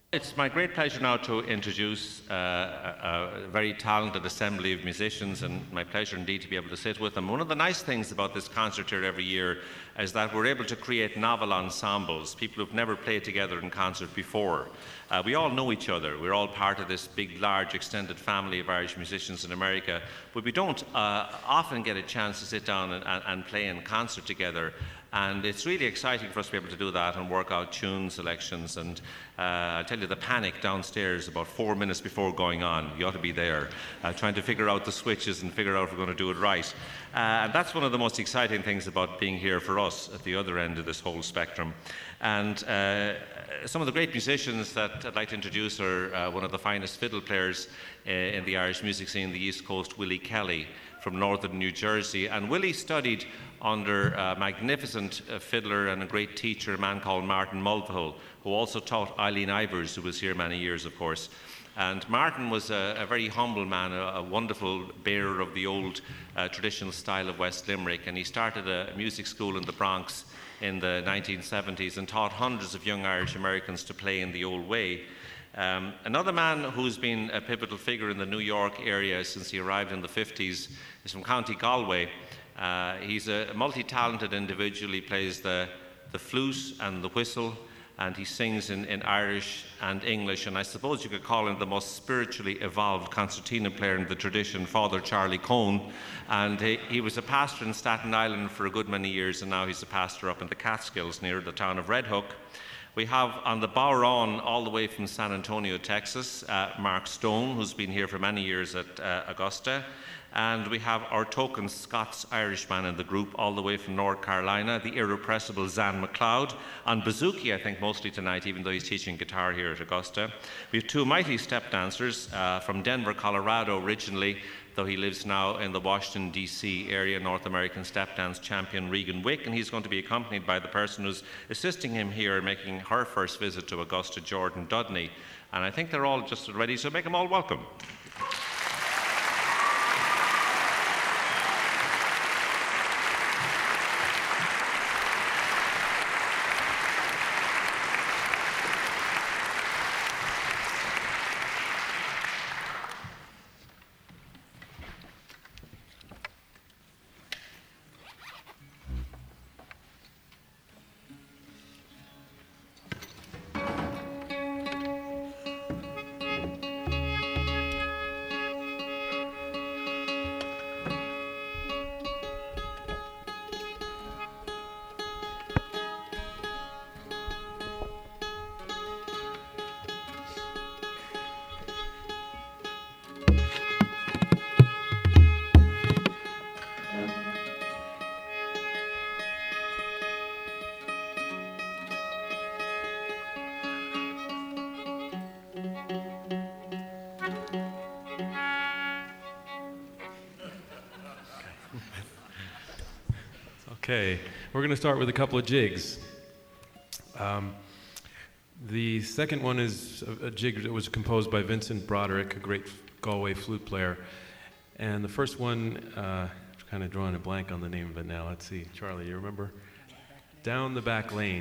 It's my great pleasure now to introduce a very talented assembly of musicians, and my pleasure indeed to be able to sit with them. One of the nice things about this concert here every year is that we're able to create novel ensembles, people who've never played together in concert before. We all know each other. We're all part of this big, large, extended family of Irish musicians in America, but we don't often get a chance to sit down and play in concert together. And it's really exciting for us to be able to do that and work out tune selections. And I tell you, the panic downstairs about 4 minutes before going on, you ought to be there, trying to figure out the switches and figure out if we're going to do it right. And that's one of the most exciting things about being here for us at the other end of this whole spectrum. And some of the great musicians that I'd like to introduce are one of the finest fiddle players in the Irish music scene, the East Coast, Willie Kelly, from northern New Jersey. And Willie studied under a magnificent fiddler and a great teacher, a man called Martin Mulvihill, who also taught Eileen Ivers, who was here many years, of course. And Martin was a very humble man, a wonderful bearer of the old traditional style of West Limerick, and he started a music school in the Bronx in the 1970s and taught hundreds of young Irish Americans to play in the old way. Another man who's been a pivotal figure in the New York area since he arrived in the 50s is from County Galway. He's a multi-talented individual. He plays the flute and the whistle, and he sings in Irish and English, and I suppose you could call him the most spiritually evolved concertina player in the tradition, Father Charlie Cohn. And he was a pastor in Staten Island for a good many years, and now he's a pastor up in the Catskills near the town of Red Hook. We have on the Bowron, all the way from San Antonio, Texas, Mark Stone, who's been here for many years at Augusta. And we have our token Scots-Irishman in the group, all the way from North Carolina, the irrepressible Zan McLeod, on bouzouki, I think, mostly tonight, even though he's teaching guitar here at Augusta. We have two mighty step dancers from Denver, Colorado originally, though he lives now in the Washington, D.C. area, North American step dance champion Regan Wick, and he's going to be accompanied by the person who's assisting him here, making her first visit to Augusta, Jordan Dudney. And I think they're all just ready, so make them all welcome. Okay, we're going to start with a couple of jigs. The second one is a jig that was composed by Vincent Broderick, a great Galway flute player. And the first one, I'm kind of drawing a blank on the name of it now. Let's see, Charlie, you remember? Down the Back Lane.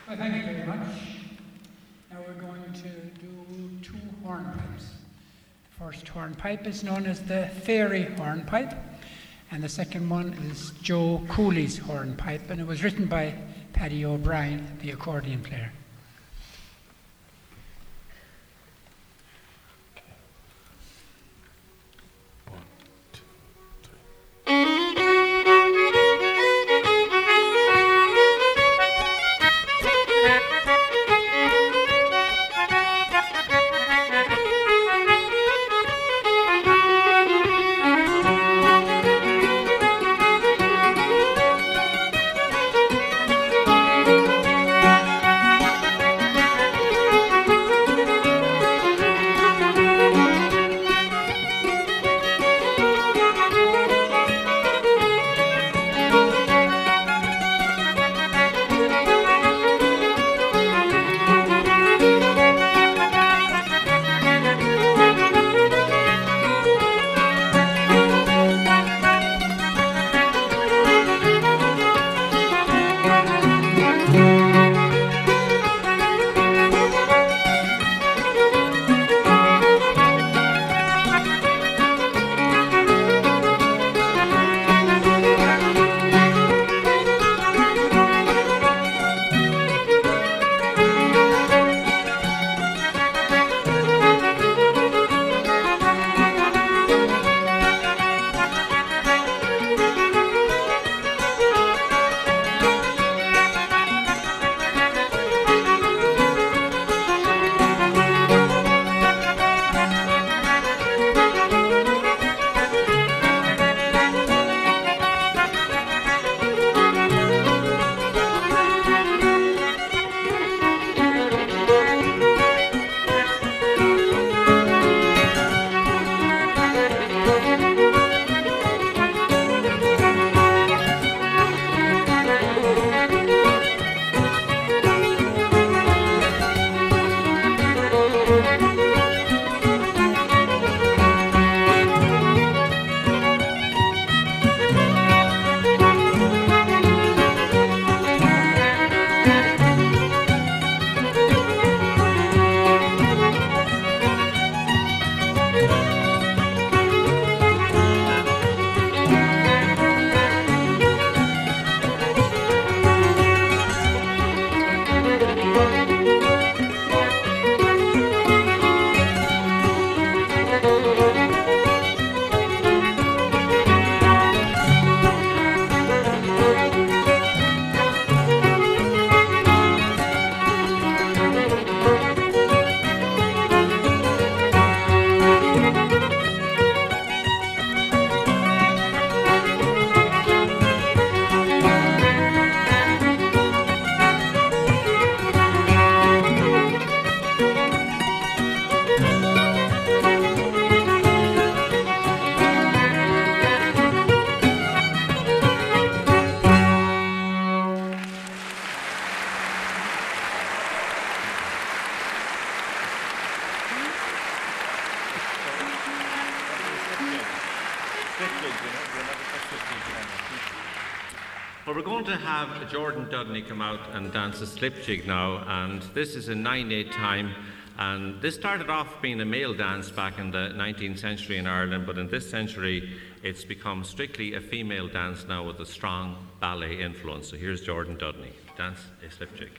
Well, thank you very much. Now we're going to do two hornpipes. The first hornpipe is known as the fairy hornpipe, and the second one is Joe Cooley's hornpipe, and it was written by Paddy O'Brien, the accordion player. Well, we're going to have Jordan Dudney come out and dance a slip jig now, and this is in 9/8 time, and this started off being a male dance back in the 19th century in Ireland, but in this century it's become strictly a female dance now with a strong ballet influence. So here's Jordan Dudney, dance a slip jig.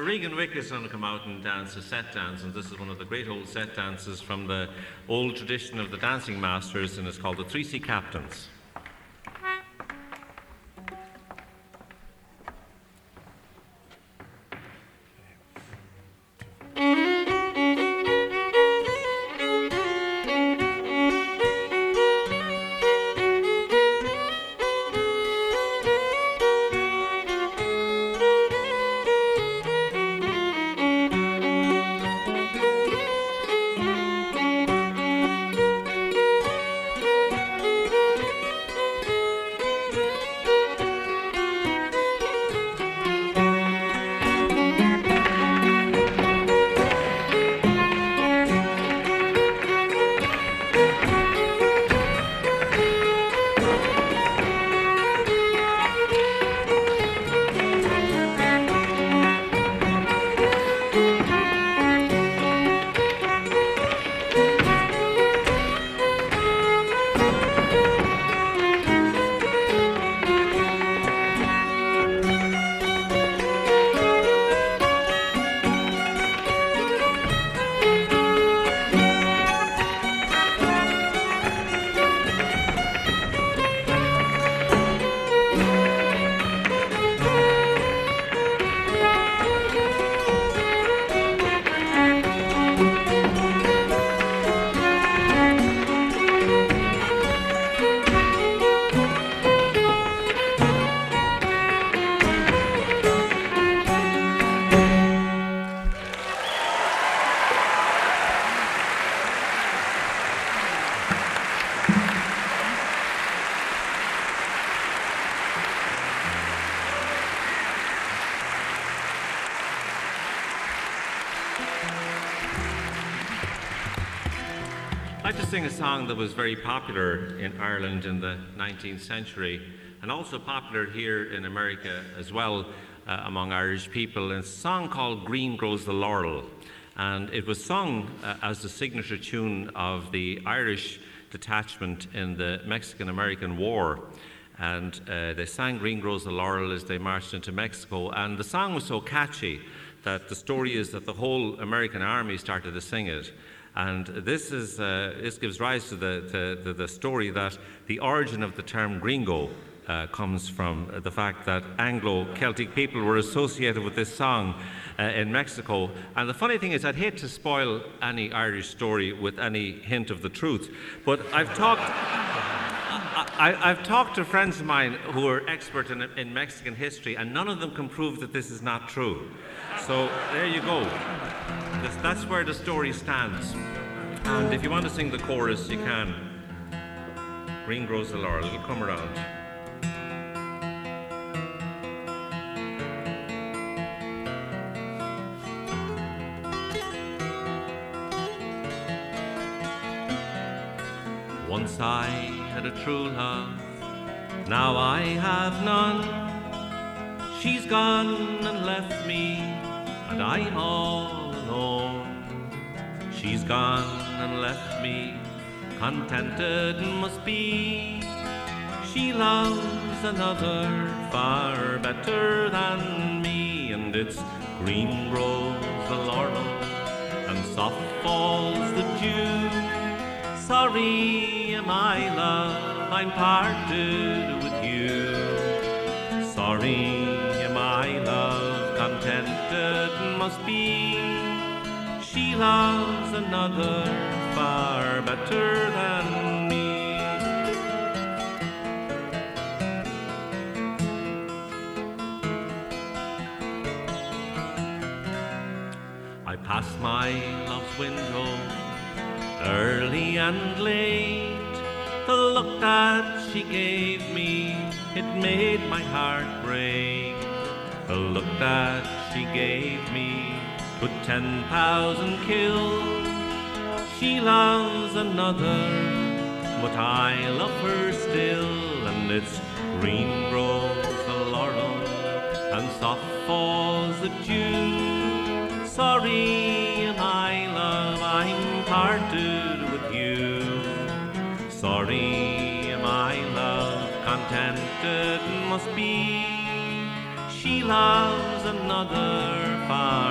Regan Wick is going to come out and dance a set dance, and this is one of the great old set dances from the old tradition of the dancing masters, and it's called the Three Sea Captains. I'd like to sing a song that was very popular in Ireland in the 19th century and also popular here in America as well among Irish people. It's a song called Green Grows the Laurel, and it was sung as the signature tune of the Irish detachment in the Mexican-American War. And they sang Green Grows the Laurel as they marched into Mexico, and the song was so catchy that the story is that the whole American army started to sing it. And this gives rise to the story that the origin of the term gringo comes from the fact that Anglo-Celtic people were associated with this song in Mexico. And the funny thing is, I'd hate to spoil any Irish story with any hint of the truth, but I've talked to friends of mine who are expert in Mexican history, and none of them can prove that this is not true. So there you go. That's where the story stands. And if you want to sing the chorus, you can. Green grows the laurel. It'll come around. Once I had a true love, now I have none. She's gone and left me, and I'm all alone. She's gone and left me, contented must be. She loves another far better than me, and it's green grows the laurel, and soft falls the dew. Sorry, my love, I'm parted with you. Sorry, my love, contented must be. She loves another far better than me. I pass my love's window early and late. The look that she gave me, it made my heart break. The look that she gave me would 10,000 kill. She loves another, but I love her still. And it's green grows the laurel, and soft falls the dew. Sorry, my love, I'm parted with you. Sorry, my love, contented must be. She loves another far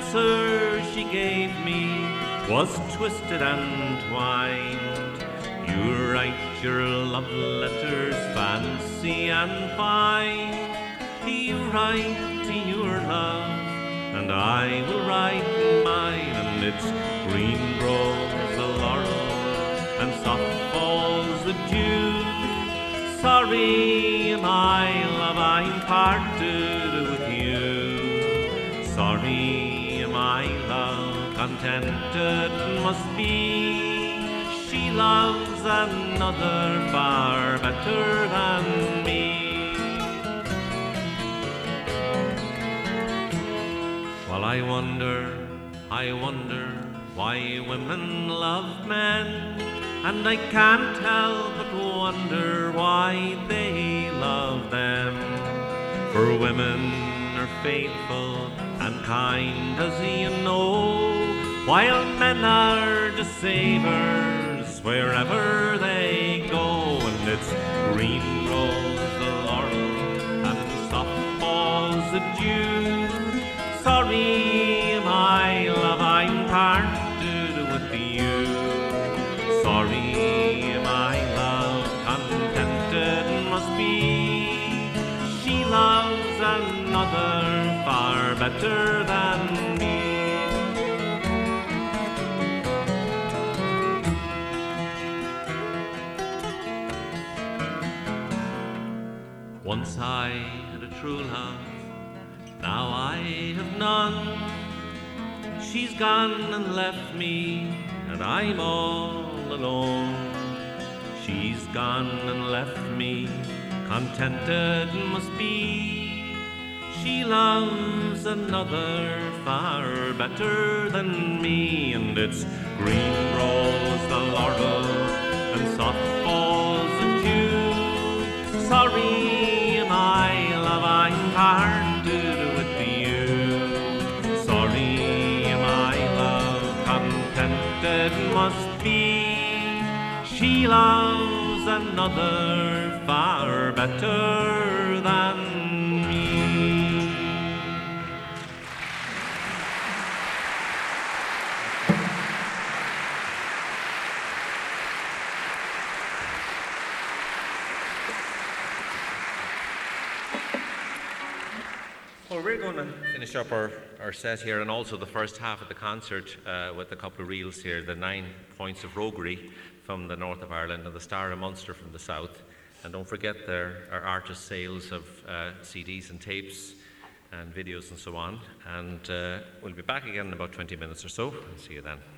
answer she gave me was twisted and twined. You write your love letters fancy and fine. You write your love, and I will write mine, and it's green grows the laurel, and soft falls the dew. Sorry, my love, I'm parted with you. Sorry, my love, contented must be. She loves another far better than me. Well, I wonder why women love men, and I can't help but wonder why they love them. For women are faithful and kind, as you know, while men are deceivers wherever they go. And it's green grows the laurel, and soft falls the dew. Sorry, my love, I'm parted with you. Sorry, my love, contented must be. She loves another far better than me. Once I had a true love, now I have none. She's gone and left me, and I'm all alone. She's gone and left me, contented must be. She loves another far better than me, and it's green grows the laurel, and soft falls the dew. Sorry, my love, I'm parted with you. Sorry, my love, contented must be. She loves another far better than me. Well, we're going to finish up our set here, and also the first half of the concert with a couple of reels here, the 9 points of roguery from the north of Ireland and the Star of Munster from the south. And don't forget there are artist sales of CDs and tapes and videos and so on. And we'll be back again in about 20 minutes or so. I'll see you then.